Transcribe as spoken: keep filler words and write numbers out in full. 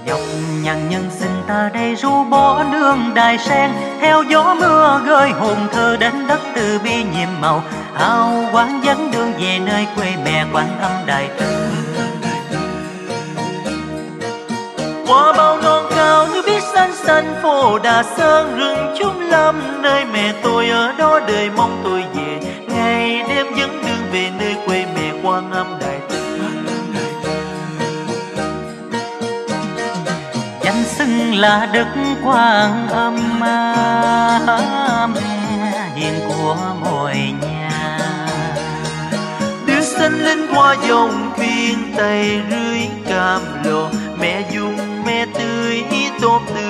Nhọc nhằn nhân sinh ta đây ru bỏ nương đài sen, theo gió mưa gơi hồn thơ đến đất từ bi nhiệm màu. Hào quang dẫn đường về nơi quê mẹ Quan Âm Đại Từ. Qua bao non cao như biết xanh xanh phố Đà Sơn, rừng Trung Lâm nơi mẹ tôi ở đó đời mong tôi về. Ngày đêm dẫn đường về nơi quê mẹ Quan Âm Đại Từ. Danh xưng là Đức Quan Âm hiền của mọi nhà. Đưa sinh linh qua dòng thuyền Tây rưới cam lồ, mẹ dung mẹ tươi tốt tươi